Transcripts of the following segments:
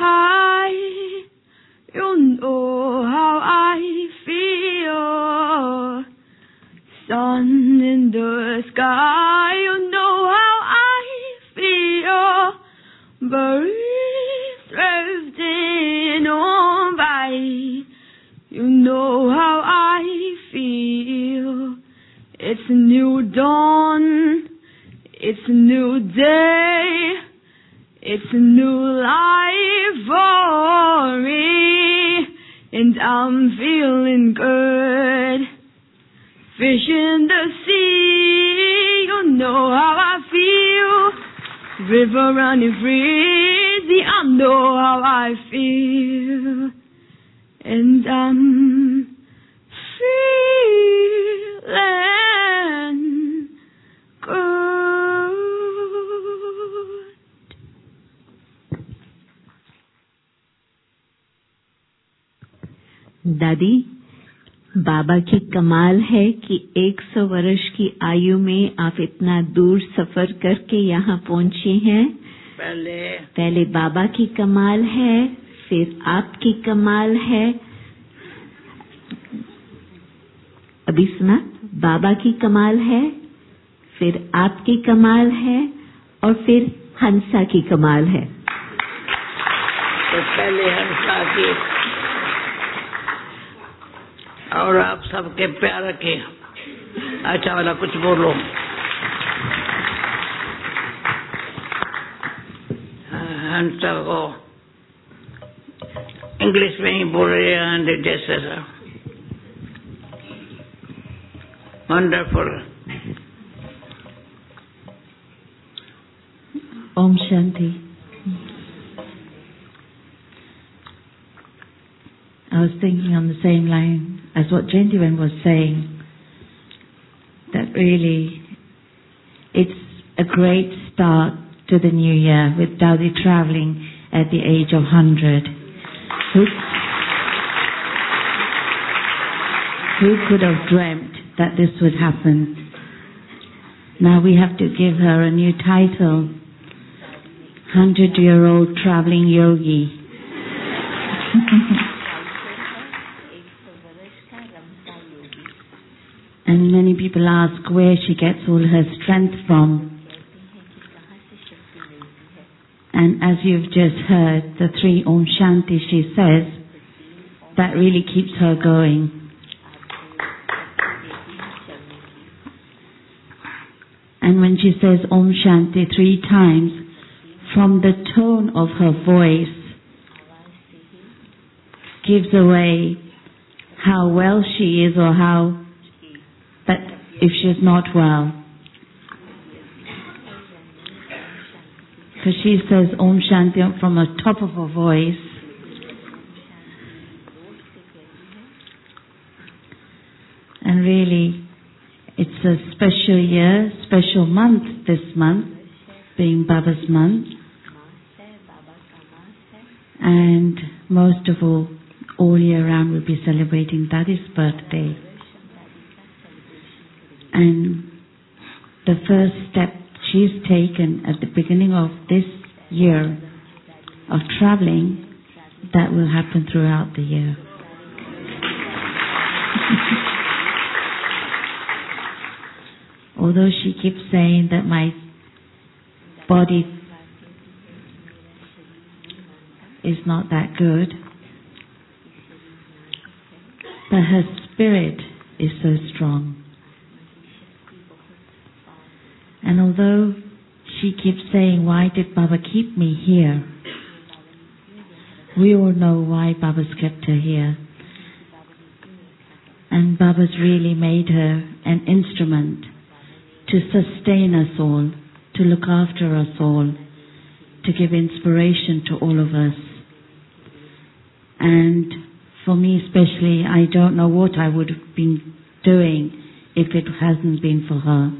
high. You know how I feel. Sun in the sky. You know how I feel. Birds drifting on by. You know how I feel. It's a new dawn. It's a new day. It's a new life for me. And I'm feeling good. Fish in the sea. You know how I feel. River running free. I know how I feel. And I'm feeling good. दादी, बाबा की कमाल है कि 100 वर्ष की आयु में आप इतना दूर सफर करके यहाँ पहुँचे हैं। पहले बाबा की कमाल है, फिर आपकी कमाल है। अभी सुना, बाबा की कमाल है, फिर आपकी कमाल है और फिर हंसा की कमाल है। तो पहले हंसा की और आप सबके प्यार के अच्छा वाला कुछ बोलो। हंसा को इंग्लिश में ही बोल रहे हैं जैसे वंडरफुल। ओम शांति। I was thinking on the same line as what Jendiwen was saying, that really it's a great start to the new year with Dadi traveling at the age of 100. Who could have dreamt that this would happen? Now we have to give her a new title, 100-year-old traveling yogi. And many people ask where she gets all her strength from. And as you've just heard, the 3 Om Shanti she says, that really keeps her going. And when she says Om Shanti 3 times, from the tone of her voice, gives away how well she is or how, but if she's not well. Because she says Om Shanti from the top of her voice. And really, it's a special year, special month this month, being Baba's month. And most of all year round we'll be celebrating Dadi's birthday. And the first step she's taken at the beginning of this year of traveling, that will happen throughout the year. Although she keeps saying that my body is not that good, but her spirit is so strong. And although she keeps saying, why did Baba keep me here? We all know why Baba's kept her here. And Baba's really made her an instrument to sustain us all, to look after us all, to give inspiration to all of us. And for me especially, I don't know what I would have been doing if it hasn't been for her.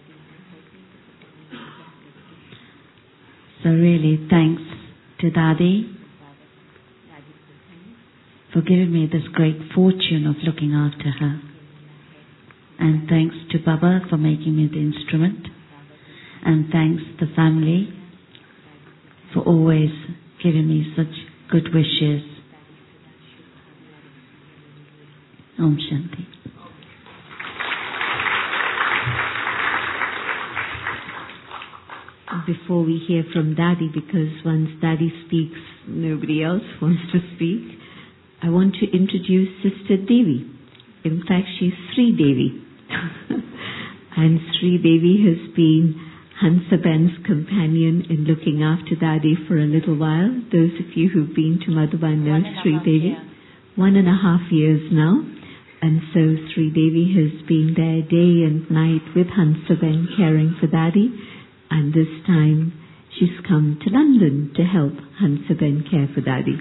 So really, thanks to Dadi for giving me this great fortune of looking after her. And thanks to Baba for making me the instrument. And thanks to the family for always giving me such good wishes. Om Shanti. Before we hear from Daddy, because once Daddy speaks, nobody else wants to speak, I want to introduce Sister Devi. In fact, she's Sri Devi. And Sri Devi has been Hansaben's companion in looking after Daddy for a little while. Those of you who've been to Madhuban know Sri Devi. 1.5 years now. And so Sri Devi has been there day and night with Hansaben caring for Daddy. And this time she's come to London to help Hansaben care for Daddy.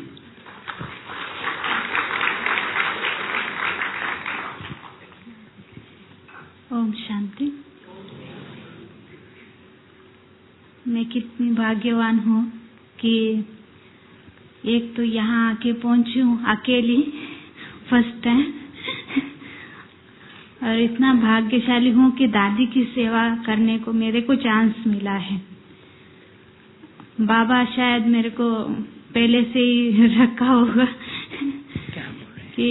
ओम शांति। मैं कितनी भाग्यवान हूँ कि एक तो यहाँ आके पहुँची हूँ अकेली फर्स्ट टाइम, और इतना भाग्यशाली हूँ कि दादी की सेवा करने को मेरे को चांस मिला है। बाबा शायद मेरे को पहले से ही रखा होगा कि,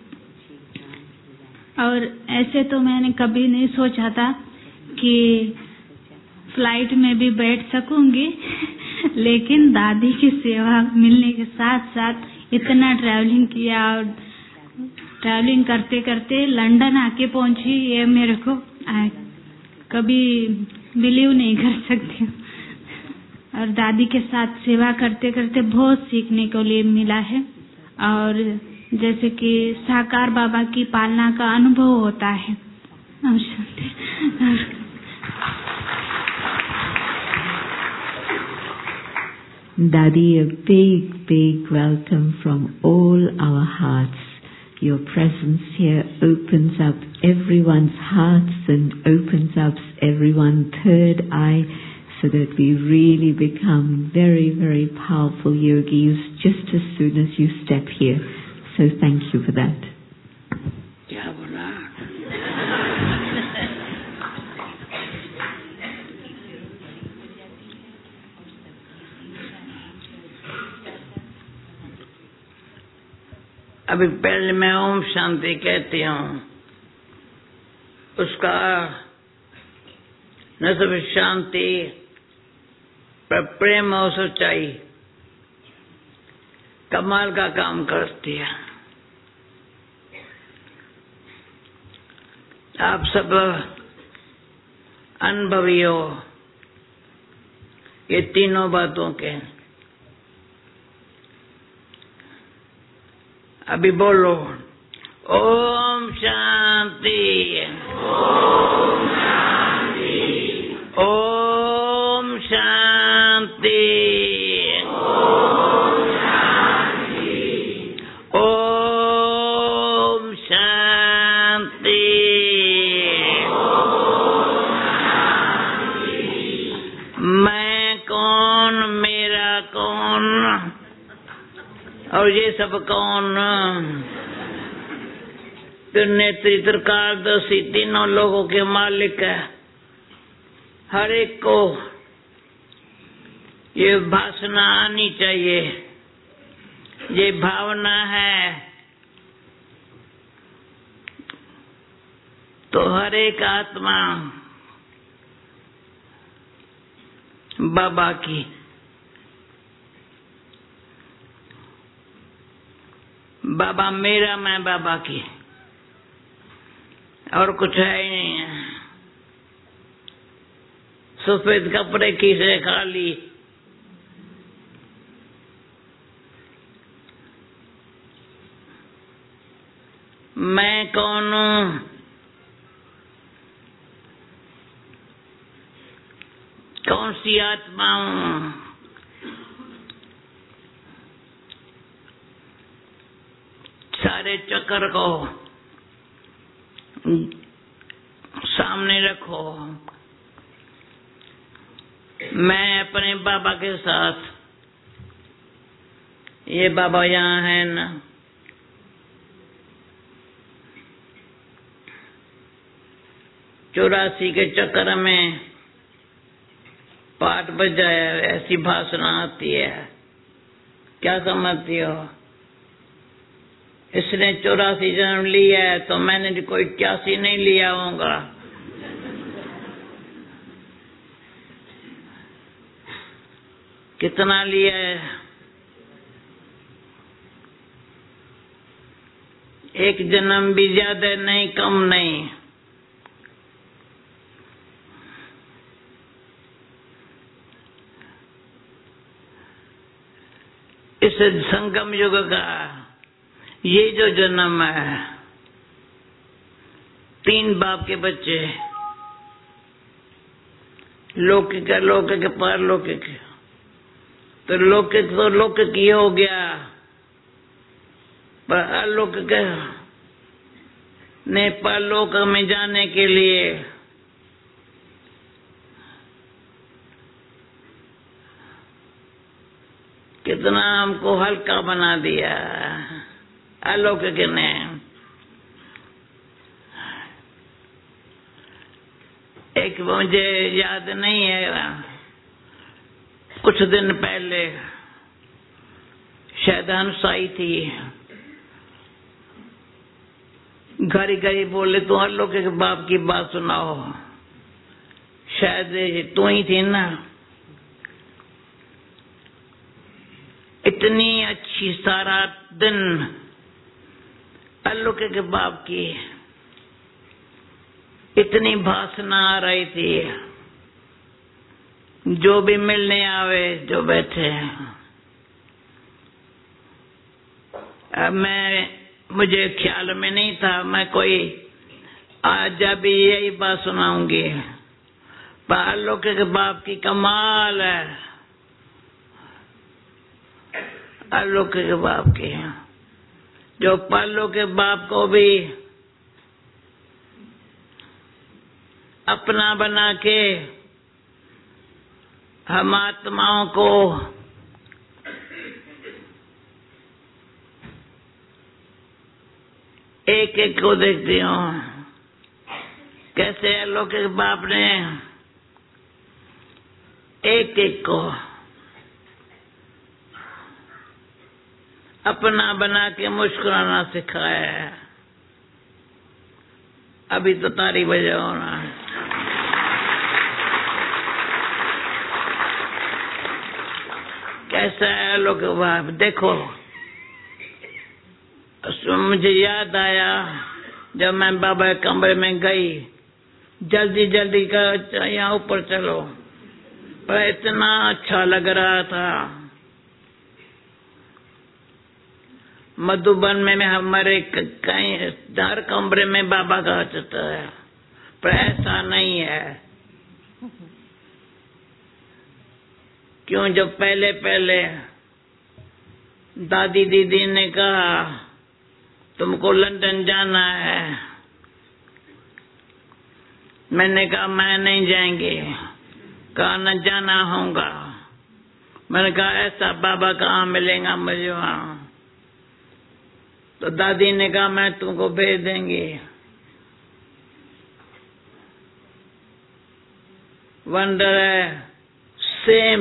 और ऐसे तो मैंने कभी नहीं सोचा था कि फ्लाइट में भी बैठ सकूंगी, लेकिन दादी की सेवा मिलने के साथ साथ इतना ट्रैवलिंग किया और ट्रैवलिंग करते करते लंदन आके पहुंची, ये मेरे को कभी बिलीव नहीं कर सकती हूँ। और दादी के साथ सेवा करते करते बहुत सीखने को लिए मिला है, और जैसे कि साकार बाबा की पालना का अनुभव होता है। Daddy, a big welcome from all our hearts. Your presence here opens up everyone's hearts and opens up everyone's third eye, so that we really become very powerful yogis just as soon as you step here. So thank you for that. क्या बोला? अभी पहले मैं ओम शांति कहती हूँ, उसका न सिर्फ शांति पर प्रेम और सच्चाई कमाल का काम करती है। आप सब अनुभवी हो ये तीनों बातों के। अभी बोलो ओम शांति, ओम शांति, ओम शांति, ओम शांति, ओम शांति, ओम शांति। मैं कौन, मेरा कौन और ये सब कौन? त्रिनेत्री त्रिकालदर्शी तीनों लोगों के मालिक है। हर एक को ये भावना आनी चाहिए, ये भावना है तो हर एक आत्मा बाबा की। बाबा मेरा, मैं बाबा की, और कुछ है ही नहीं है। सफेद कपड़े की से खाली, मैं कौन हूँ? कौन सी आत्मा हूँ? सारे चक्कर को सामने रखो। मैं अपने बाबा के साथ, ये बाबा यहाँ है ना, चौरासी के चक्कर में पाठ बजाया, ऐसी भाषण आती है क्या समझती हो? इसने 84 जन्म लिया है तो मैंने कोई 81 नहीं लिया होगा। कितना लिया है? एक जन्म भी ज्यादा नहीं, कम नहीं। इस संगम युग का ये जो जन्म है, 3 बाप के बच्चे, लौकिक लौकिक परलौकिक। तो लौकिक ही हो गया, पर अलौकिक ने परलोक में जाने के लिए कितना हमको हल्का बना दिया अलौकिक ने। एक मुझे याद नहीं है, कुछ दिन पहले शायद हंसाई थी, घड़ी घड़ी बोले तू अलौकिक बाप की बात सुनाओ। शायद तू ही थी ना। इतनी अच्छी सारा दिन अलौकिक बाप की इतनी भाषणा आ रही थी, जो भी मिलने आवे, जो बैठे। अब मुझे ख्याल में नहीं था मैं कोई आज अभी यही बात सुनाऊंगी, पर अलौकिक बाप की कमाल है। अलौकिक बाप की, जो परलौकिक बाप को भी अपना बना के हम आत्माओं को एक एक को देखती हूँ, कैसे अलौकिक बाप ने एक एक को अपना बना के मुस्कुराना सिखाया है। अभी तो तारी बजाओ ना। कैसा है अलौकिक बाप, देखो। मुझे याद आया जब मैं बाबा के कमरे में गई, जल्दी जल्दी कर यहाँ ऊपर चलो, पर इतना अच्छा लग रहा था। मधुबन में हमारे कहीं हर कमरे में बाबा का चित्र है, पर ऐसा नहीं है। क्यों? जब पहले पहले दादी दीदी ने कहा तुमको लंदन जाना है, मैंने कहा मैं नहीं जाएंगे। कहा न जाना होगा। मैंने कहा ऐसा बाबा कहाँ मिलेगा मुझे वहाँ। तो दादी ने कहा मैं तुमको भेज देंगी। वंडर है, सेम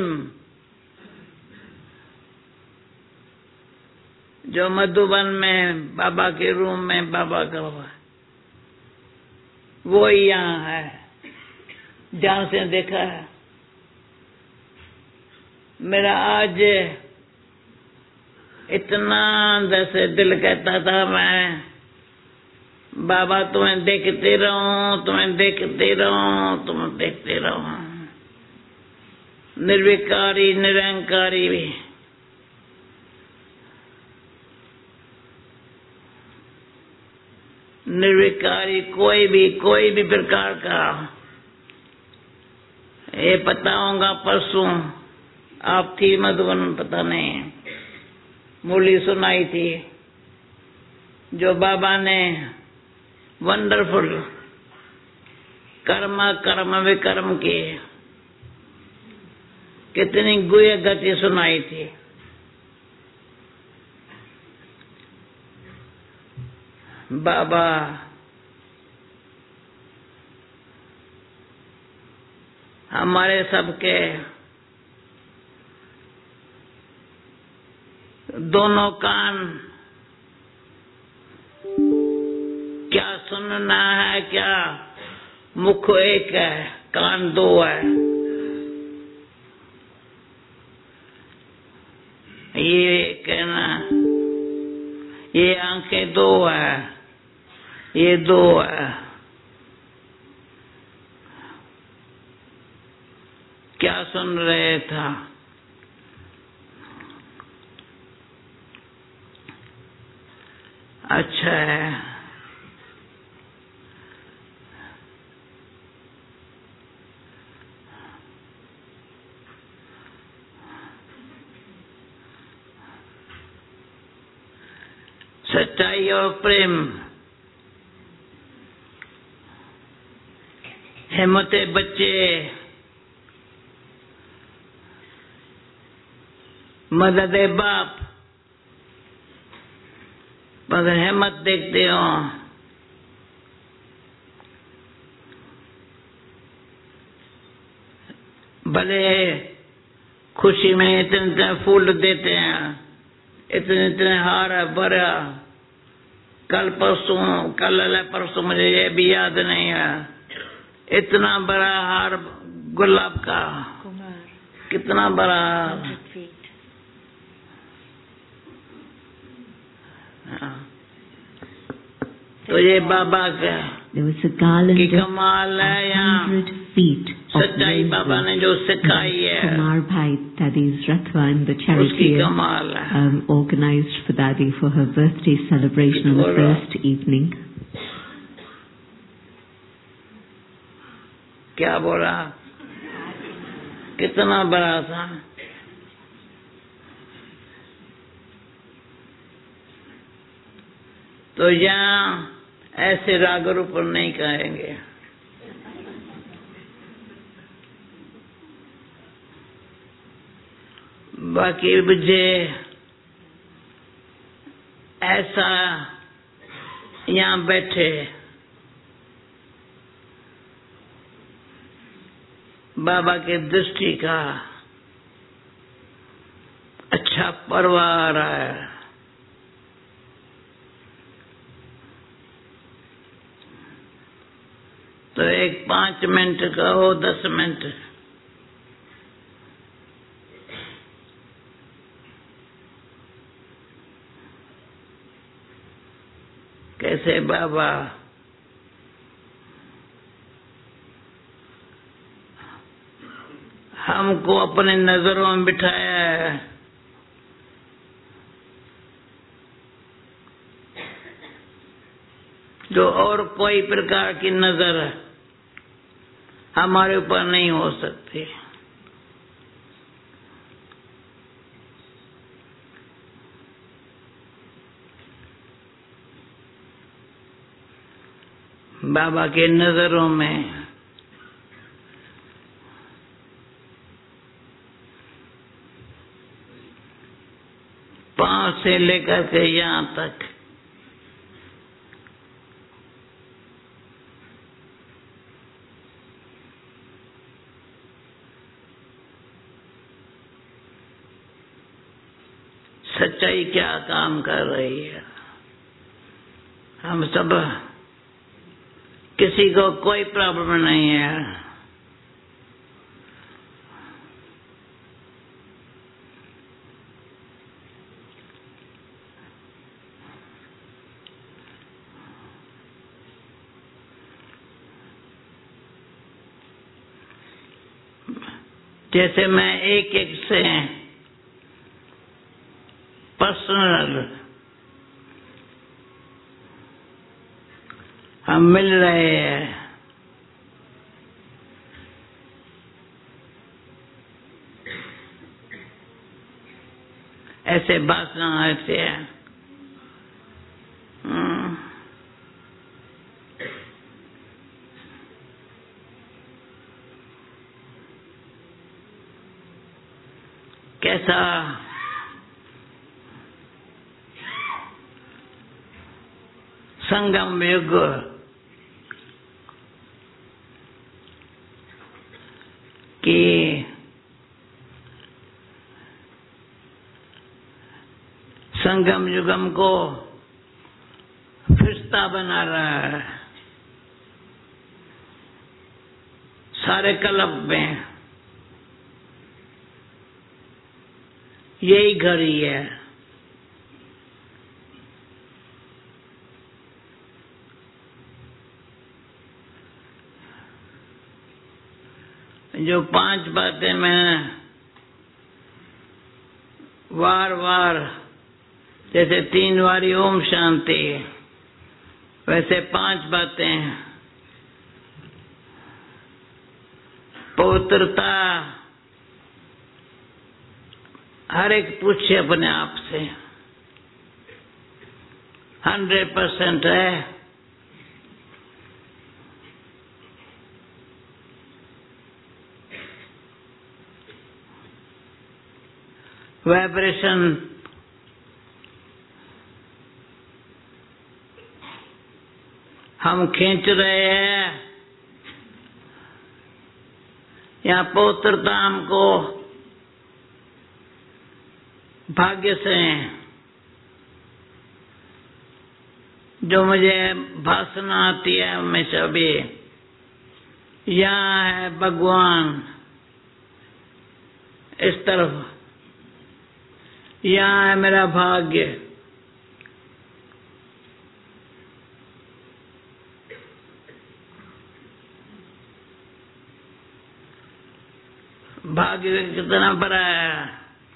जो मधुबन में बाबा के रूम में बाबा का हुआ, वो ही यहाँ है, जहाँ से देखा है। मेरा आज इतना जैसे दिल कहता था मैं बाबा तुम्हें देखते रहूं, तुम्हें देखते रहूं, तुम्हें देखते रहूं। निर्विकारी निरंकारी भी, निर्विकारी कोई भी प्रकार का। ये पता होगा परसों आप थी मधुबन, पता नहीं, मुरली सुनाई थी जो बाबा ने वंडरफुल कर्म विकर्म की कितनी गुह्य गति सुनाई थी। बाबा हमारे सबके दोनों कान, क्या सुनना है, क्या मुख एक है, कान दो है। ये कहना, ये आंखें दो है, ये दो है। क्या सुन रहे था? अच्छा है। सच्चाई और प्रेम, हिम्मते बच्चे, मदद बाप, मगर हिम्मत देखते हो। भले खुशी में इतने इतने फूल देते हैं, इतने इतने हार भरा। कल परसों मुझे ये भी याद नहीं है, इतना बड़ा हार गुलाब का, कितना बड़ा। तो ये बाबा का की कमाल है। यहाँ सच्चाई बाबा ने जो सिखाई है, Kumar Bhai Dadi's Ratha and the charity organized for Dadi for her birthday celebration on the first evening. क्या बोला? कितना बड़ा था। तो यहाँ ऐसे राग रूप नहीं कहेंगे। बाकी मुझे ऐसा यहाँ बैठे बाबा के दृष्टि का अच्छा पर्व आ रहा है। तो एक 5 मिनट का हो, 10 मिनट, कैसे बाबा हमको अपने नजरों में बिठाया है। जो और कोई प्रकार की नजर हमारे ऊपर नहीं हो सकती। बाबा के नजरों में पांव से लेकर के यहाँ तक सच्चाई क्या काम कर रही है। हम सब, किसी को कोई प्रॉब्लम नहीं है। जैसे मैं एक एक से पर्सनल हम मिल रहे हैं, ऐसे भाषण ऐसे है। कैसा संगम युग, कि संगम युगम को फिरता बना रहा है। सारे कल्प में यही घड़ी है। जो 5 बातें मैं वार वार, जैसे 3 बारी ओम शांति, वैसे 5 बातें पवित्रता। हर एक पूछे अपने आप से 100% है। वाइब्रेशन हम खींच रहे हैं या पवित्रता हमको भाग्य से, जो मुझे भाषणा आती है हमेशा भी, यहाँ है भगवान, इस तरफ यहाँ है मेरा भाग्य। भाग्य कितना बड़ा है।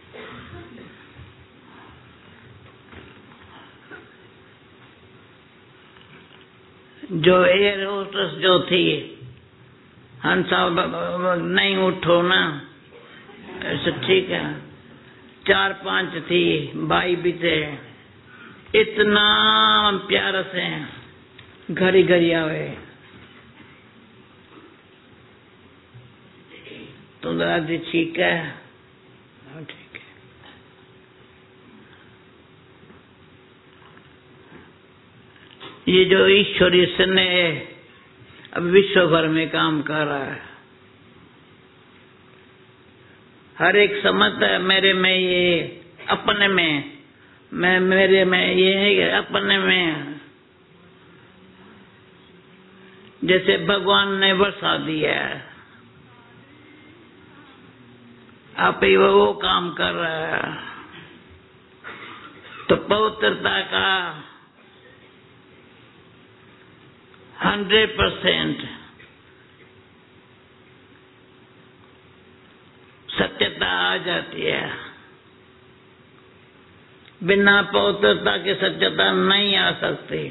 जो एयर होस्टेस जो थी, हंसा नहीं उठो ना, ऐसे ठीक है। 4-5 थी, भाई भी थे, इतना प्यार से घड़ी घड़ी आवे। तो दादी ठीक है, ठीक है। ये जो ईश्वरीय स्नेह अब विश्व भर में काम कर रहा है। हर एक समझता है मेरे में, ये अपने में, मैं मेरे में, ये है अपने में। जैसे भगवान ने बरसा दिया है, आप ही वो काम कर रहा है। तो पवित्रता का 100% सत्यता आ जाती है। बिना पवित्रता के सत्यता नहीं आ सकती।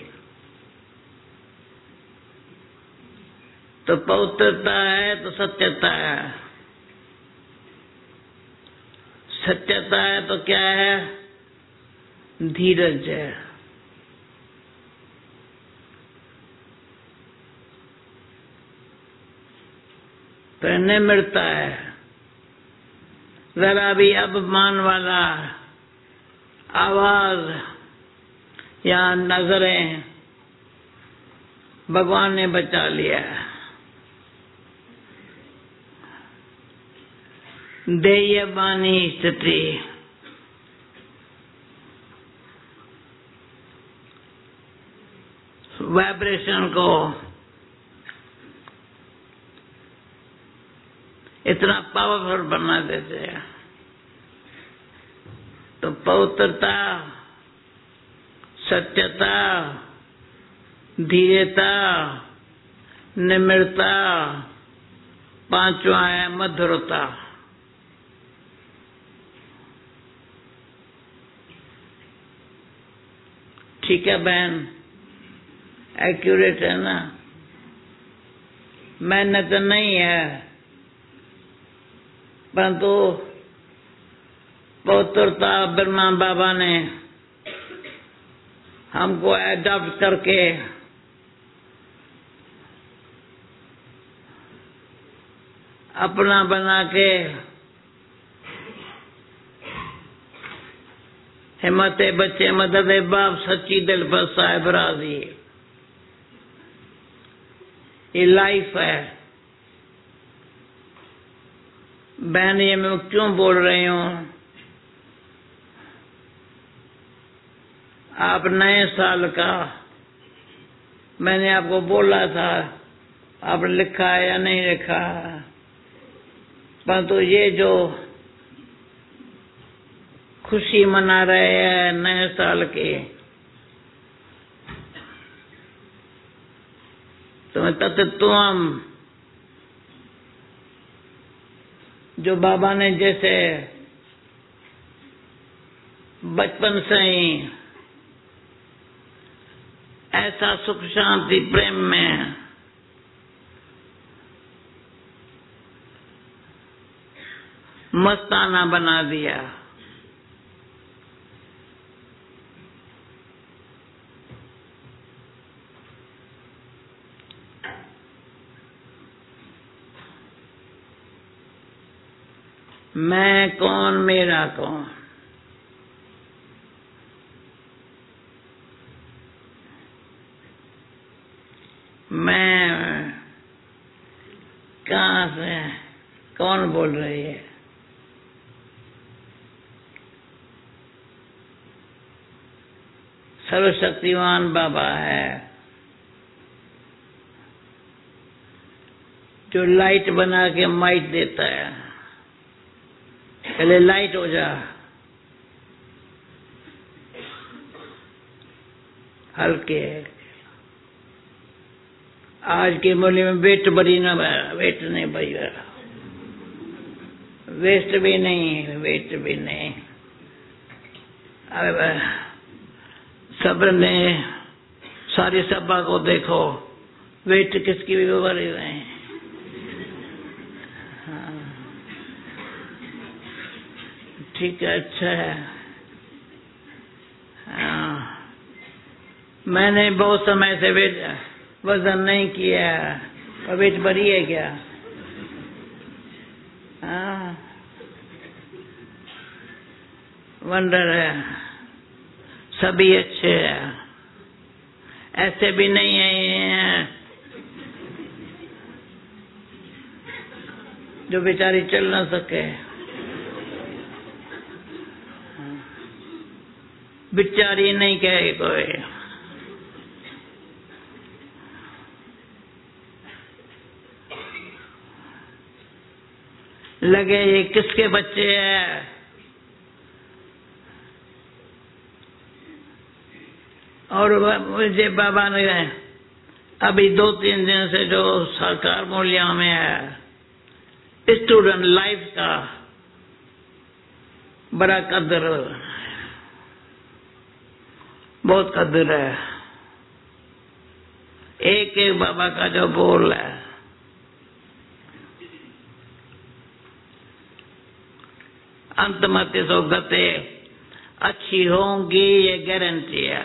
तो पवित्रता है तो सत्यता है। सत्यता है तो क्या है? धीरज है। तो नहीं मिलता है। जरा भी अपमान वाला आवाज या नजरें भगवान ने बचा लिया। देय बानी स्थिति, वाइब्रेशन को इतना पावरफुल बना देते हैं। तो पवित्रता, सत्यता, धीरता, निम्रता, 5वां है मधुरता। ठीक है बहन, एक्यूरेट है ना? मेहनत नहीं है, परंतु पवित्रता ब्रह्मा बाबा ने हमको एडॉप्ट करके अपना बना के हिम्मते बच्चे मदद बाप सच्ची दिल पर साहिब राजी। ये लाइफ है। बहन ये मैं क्यों बोल रही हूँ? आप नए साल का मैंने आपको बोला था, आपने लिखा है या नहीं लिखा, परंतु ये जो खुशी मना रहे हैं नए साल की, तो तत्वम जो बाबा ने जैसे बचपन से ही ऐसा सुख शांति प्रेम में मस्ताना बना दिया, मैं कौन मेरा कौन, मैं कहाँ से, कौन बोल रही है? सर्वशक्तिमान बाबा है जो लाइट बना के माइट देता है। पहले लाइट हो जा, हल्के। आज के मूल्य में वेट बड़ी ना, वेट नहीं भैया, वेस्ट भी नहीं, वेट भी नहीं। अब सब ने सारी सभा को देखो, वेट किसकी भी बड़ी नहीं। ठीक है, अच्छा है। मैंने बहुत समय से वेट वजन नहीं किया, और वेट बढ़ी है क्या? वंडर है, सभी अच्छे हैं, ऐसे भी नहीं है जो बेचारी चल ना सके। बेचारी नहीं कहे कोई। लगे ये किसके बच्चे हैं, और मुझे बाबा ने अभी 2-3 दिन से जो सरकार मूल्य में है, स्टूडेंट लाइफ का बड़ा कदर, बहुत कदर है। एक एक बाबा का जो बोल है, अंतमति सो गते अच्छी होंगी, ये गारंटी है।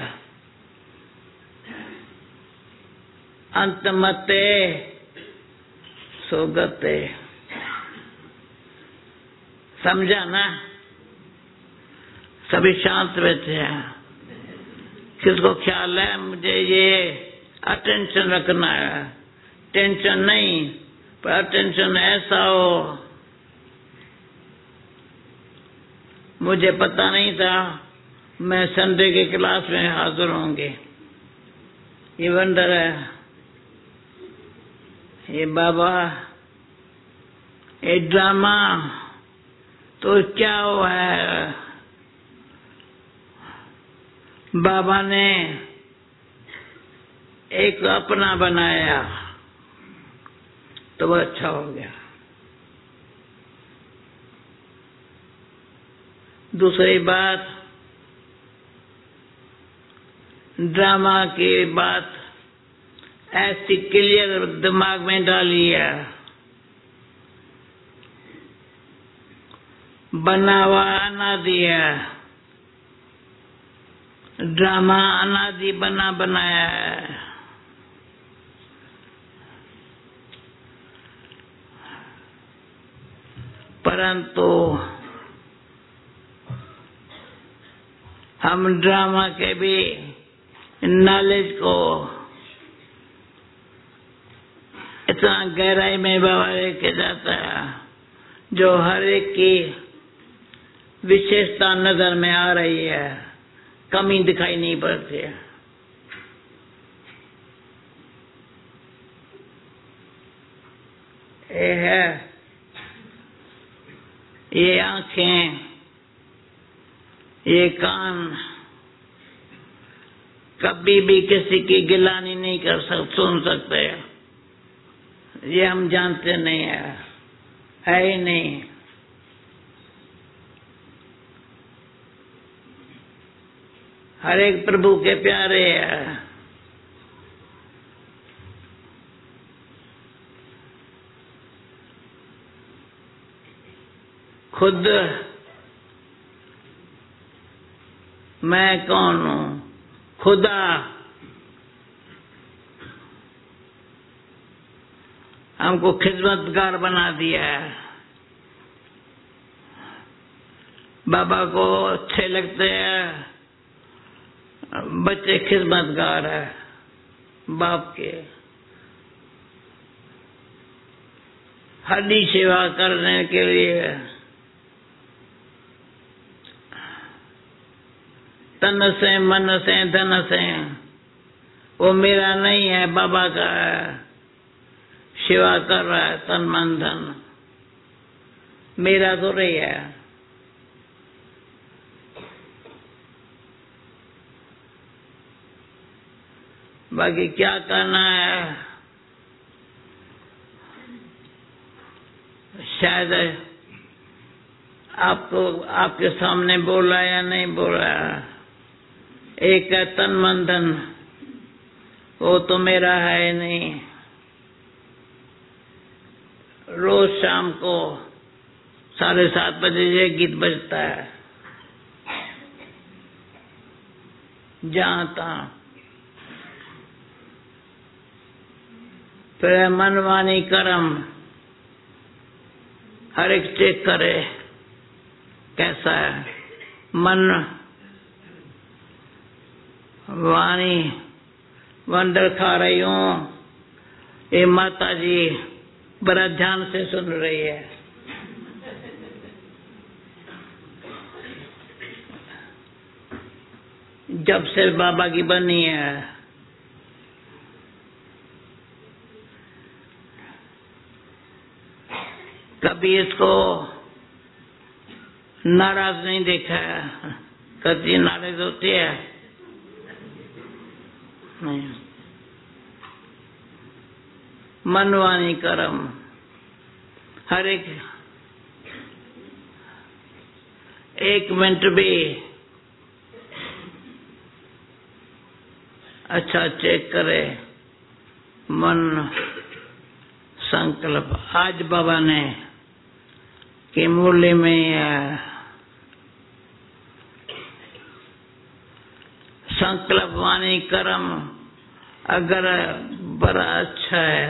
अंतमते सो गते, समझा ना? सभी शांत बैठे हैं। किसको ख्याल है मुझे ये अटेंशन रखना है? टेंशन नहीं, पर अटेंशन ऐसा हो। मुझे पता नहीं था मैं संडे के क्लास में हाजिर होंगे। ये वंडर है, ये बाबा, ये ड्रामा तो क्या हुआ है? बाबा ने एक अपना बनाया तो वो अच्छा हो गया। दूसरी बात, ड्रामा की बात ऐसी क्लियर दिमाग में डाली है, बना हुआ अनादि है, ड्रामा अनादि बनाया है। परंतु हम ड्रामा के भी नॉलेज को इतना गहराई में बाबा लेके जाता है, जो हर एक की विशेषता नजर में आ रही है। कमी दिखाई नहीं पड़ती है। ये है, ये आंखें, ये कान कभी भी किसी की गिलानी नहीं कर सुन सकते। ये हम जानते नहीं है ही नहीं। हर एक प्रभु के प्यारे है। खुद मैं कौन हूं? खुदा हमको खिदमतगार बना दिया है। बाबा को अच्छे लगते हैं बच्चे, खिदमतगार है बाप के। हड्डी सेवा करने के लिए तन से, मन से, धन से, वो मेरा नहीं है, बाबा का है। सेवा कर रहा है तन मन धन, मेरा तो नहीं है। बाकी क्या करना है, शायद आपको आपके सामने बोला या नहीं बोला। एक है तन मन धन, वो तो मेरा है नहीं। रोज शाम को 7:30 बजे ये गीत बजता है, जहां तहां। फिर मनवानी कर्म, हर एक चेक करे कैसा है मन वाणी। वंडर खा रही हूँ, ये माता जी बड़ा ध्यान से सुन रही है। जब से बाबा की बनी है, कभी इसको नाराज नहीं देखा है। कभी नाराज होती है नहीं। मनवानी कर्म, हर एक मिनट भी अच्छा चेक करे मन संकल्प। आज बाबा ने कि मुरली में संकल्प वाणी कर्म अगर बड़ा अच्छा है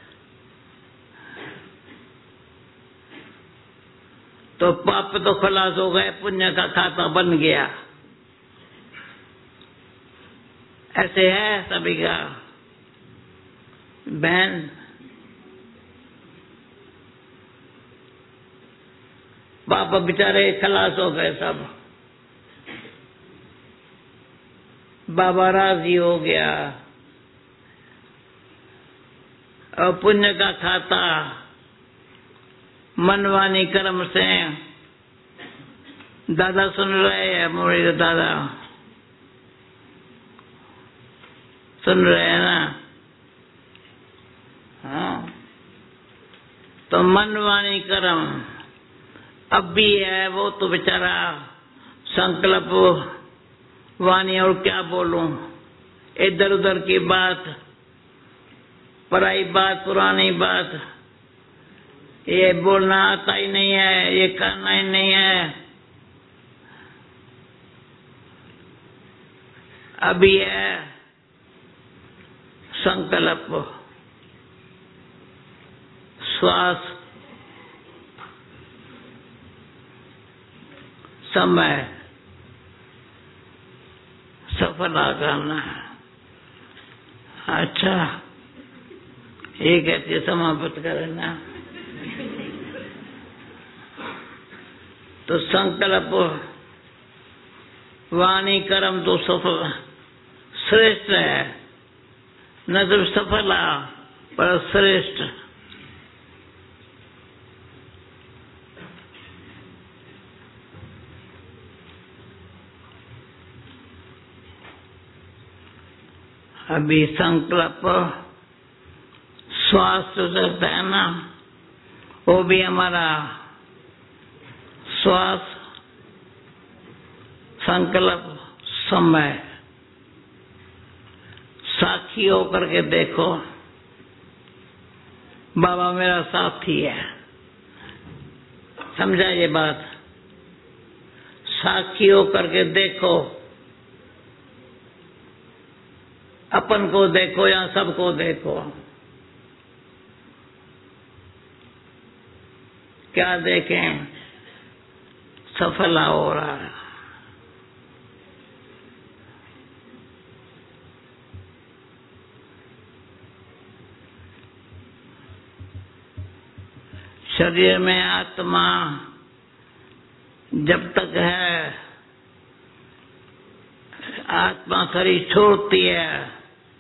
तो पाप तो खलास हो गए, पुण्य का खाता बन गया। ऐसे है सभी का बहन। पाप बेचारे खलास हो गए सब, बाबा राजी हो गया। और पुण्य का खाता मनवानी कर्म से दादा सुन रहे हैं, मोरे दादा सुन रहे हैं ना। हाँ, तो मनवानी कर्म अब भी है। वो तो बेचारा संकल्प वाणी, और क्या बोलूं, इधर उधर की बात, पराई बात, पुरानी बात, ये बोलना आता ही नहीं है, ये करना ही नहीं है। अभी है संकल्प, श्वास, समय, सफलता करना। अच्छा, ये कहती है समाप्त करना। तो संकल्प वाणी कर्म तो सफल श्रेष्ठ है, न तो सफल पर श्रेष्ठ। अभी संकल्प श्वास जो चलता है ना, वो भी हमारा श्वास संकल्प समय साक्षी होकर के देखो। बाबा मेरा साथी है, समझा ये बात? साक्षी होकर के देखो, अपन को देखो या सबको देखो। क्या देखें? सफल हो रहा है। शरीर में आत्मा जब तक है, आत्मा शरीर छोड़ती है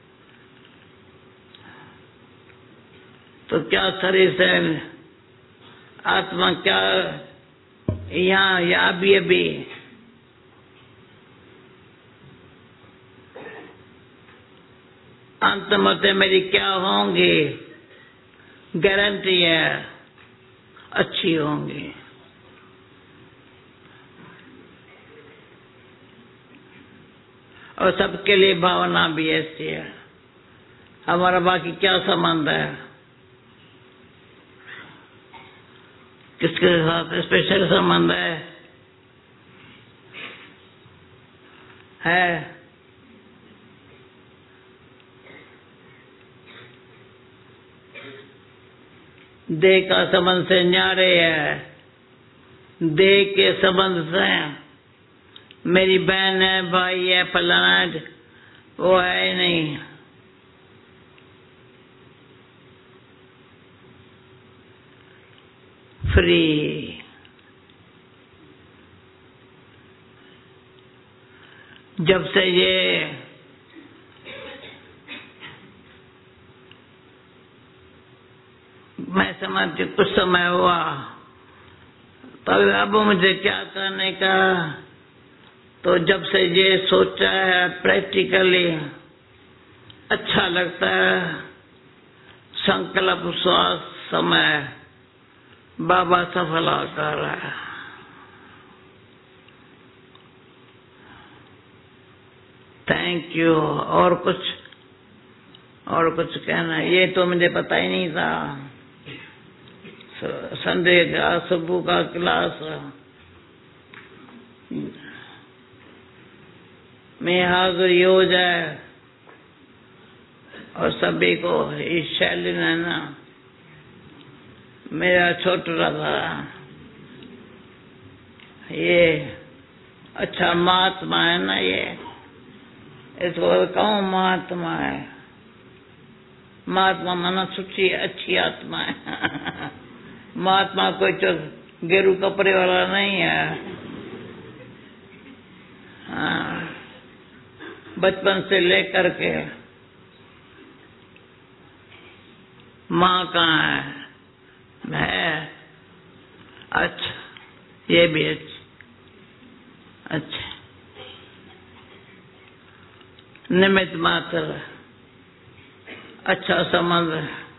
तो क्या शरीर से आत्मा क्या यहाँ या अभी अंत में मेरी क्या होंगी? गारंटी है अच्छी होंगी। और सबके लिए भावना भी ऐसी है। हमारा बाकी क्या संबंध है? किसके साथ स्पेशल संबंध है? देह का संबंध से न्यारे है, देह के संबंध से मेरी बहन है, भाई है, फलाना है, वो है ही नहीं। फ्री। जब से ये मैं समझती कुछ समय हुआ, तब अब मुझे क्या करने का, तो जब से ये सोचा है प्रैक्टिकली अच्छा लगता है। संकल्प श्वास समय बाबा सफल कर रहा है। Thank you. और कुछ कहना? ये तो मुझे पता ही नहीं था। संडे का सुबह का क्लास में हाजिर हो जाए और सभी को इस शैली ने ना, मेरा छोटा था ये अच्छा महात्मा है ना, ये इसको कहूँ महात्मा है। महात्मा माना सुची अच्छी आत्मा है। महात्मा कोई तो गेरू कपड़े वाला नहीं है। बचपन से लेकर के माँ कहाँ है? मैं अच्छा, ये भी अच्छा निमित्त मात्र अच्छा संबंध।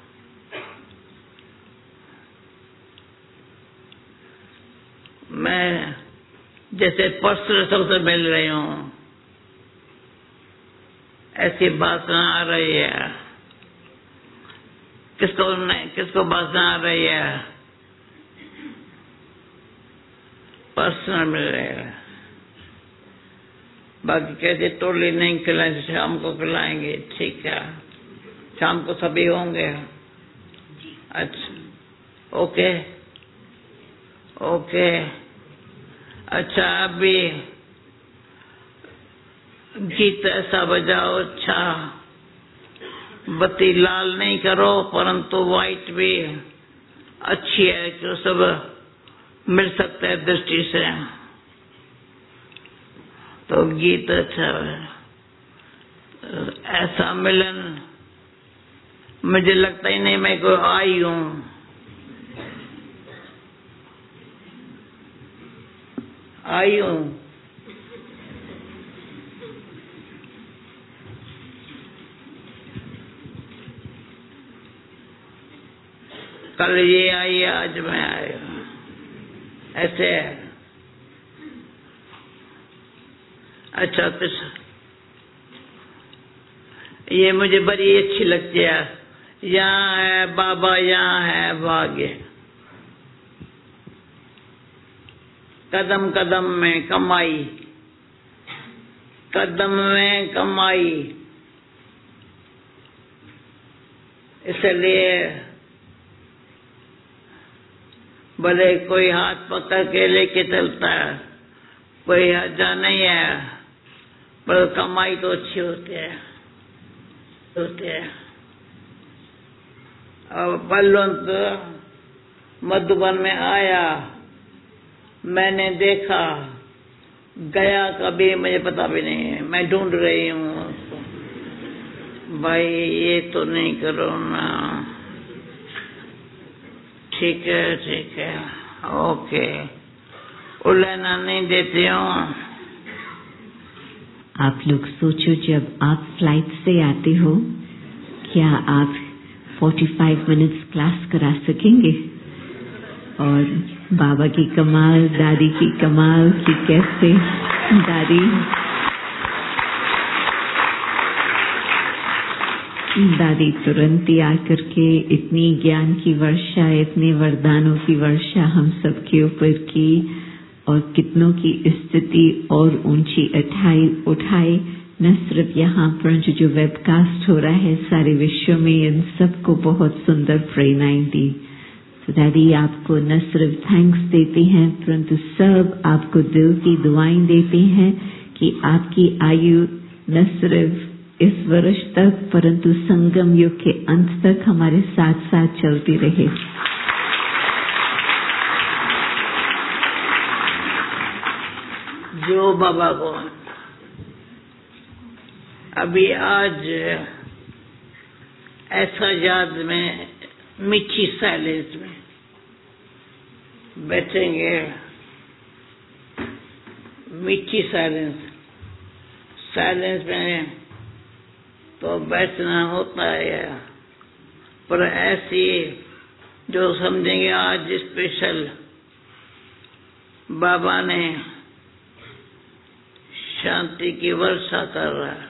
मैं जैसे पर्सनल सबसे मिल रही हूँ, ऐसी बात आ रही है। किसको बात आ रही है? पर्सनल मिल रही है। बाकी कहते टोली नहीं खिलाएंगे, शाम को खिलाएंगे। ठीक है, शाम को सभी होंगे। अच्छा, ओके ओके। अच्छा, अभी गीत ऐसा बजाओ, अच्छा बत्ती लाल नहीं करो, परंतु वाइट भी अच्छी है कि सब मिल सकता है दृष्टि से। तो गीत अच्छा है। ऐसा मिलन मुझे लगता ही नहीं मैं कोई आई हूँ। कल ये आई, आज मैं आया, ऐसे है। अच्छा, तो ये मुझे बड़ी अच्छी लगती है। यहाँ है बाबा, यहाँ है भाग्य, कदम कदम में कमाई, कदम में कमाई। इसलिए भले कोई हाथ पकड़ के लेके चलता है, कोई हर्जा नहीं है, पर कमाई तो अच्छी होती है। अब बलवंत मधुबन में आया, मैंने देखा, गया कभी मुझे पता भी नहीं है, मैं ढूंढ रही हूँ। भाई ये तो नहीं करो ना। ठीक है, ओके, उलझना नहीं देती हूँ। आप लोग सोचो, जब आप फ्लाइट से आते हो, क्या आप 45 मिनट्स क्लास करा सकेंगे? और बाबा की कमाल, दादी की कमाल कि कैसे दादी तुरंत ही आकर के इतनी ज्ञान की वर्षा, इतने वरदानों की वर्षा हम सबके ऊपर की, और कितनों की स्थिति और ऊंची उठाई। न सिर्फ यहाँ पर जो वेबकास्ट हो रहा है सारे विश्व में, इन सबको बहुत सुंदर प्रेरणाएं दी। तो दादी आपको न सिर्फ थैंक्स देते हैं, परंतु सब आपको दिल की दुआएं देते हैं कि आपकी आयु न सिर्फ इस वर्ष तक, परंतु संगम युग के अंत तक हमारे साथ साथ चलती रहे। जो बाबा को अभी आज ऐसा याद में मीठी साइलेंस में बैठेंगे, मीठी साइलेंस में तो बैठना होता है, पर ऐसी जो समझेंगे आज स्पेशल बाबा ने शांति की वर्षा कर रहा है।